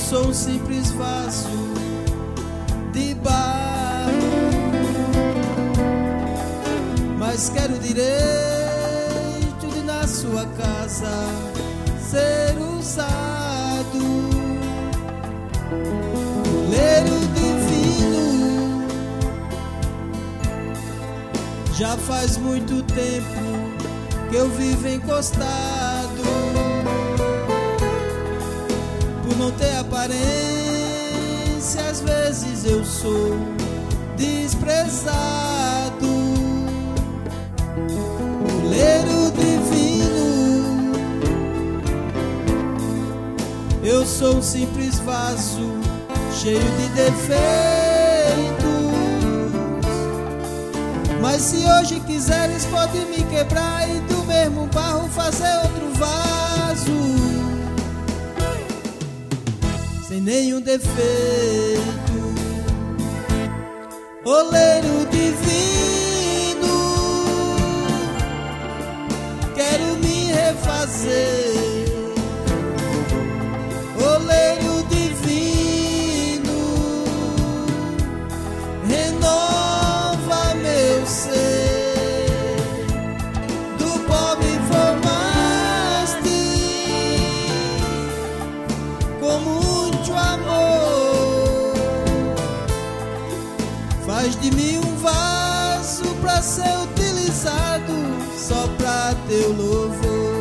sou um simples vaso de barro, mas quero o direito de na sua casa ser usado. Oleiro divino, já faz muito tempo que eu vivo encostado, por não ter aparência, às vezes eu sou desprezado. Oleiro divino, eu sou um simples vaso cheio de defeitos, mas se hoje quiseres pode me quebrar e do mesmo barro fazer outro vaso, sem nenhum defeito. Oleiro divino, quero me refazer. Oleiro divino, renova meu ser. Do pó me formaste com muito amor. Faz de mim um vaso pra ser utilizado só pra teu louvor.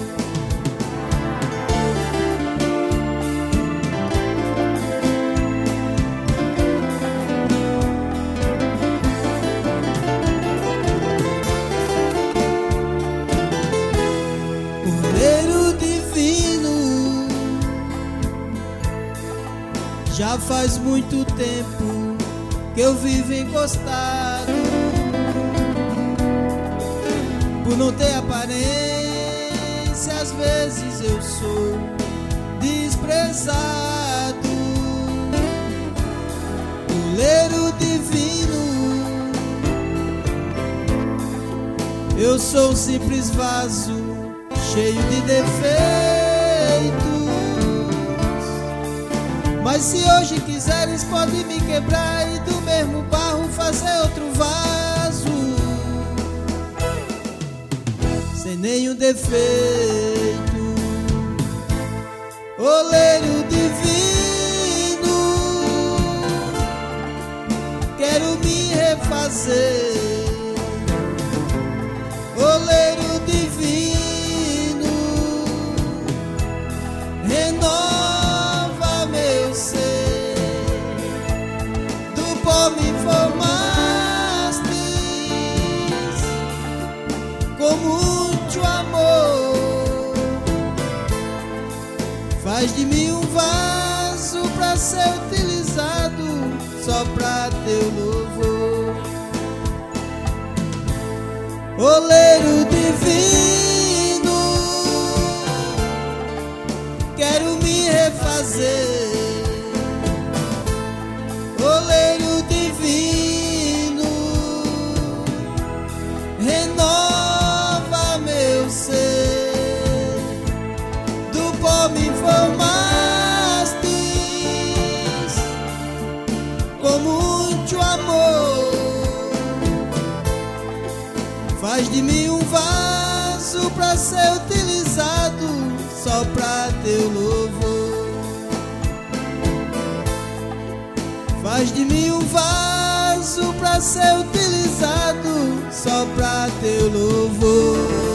Oleiro divino, já faz muito tempo que eu vivo encostado, por não ter aparência, às vezes eu sou desprezado. Oleiro divino, eu sou um simples vaso cheio de defeitos, mas se hoje quiseres pode me quebrar e do mesmo barro fazer outro vaso, sem nenhum defeito. Oleiro divino, quero me refazer. Oleiro divino, renova meu ser. Do pó me formaste com muito amor. Faz de mim um vaso pra ser utilizado só pra teu louvor. Oleiro divino, quero me refazer. Oleiro divino, renova meu ser. Do pó me formaste com muito amor. Faz de mim um vaso pra ser utilizado só pra teu louvor. Faz de mim um vaso pra ser utilizado só pra teu louvor.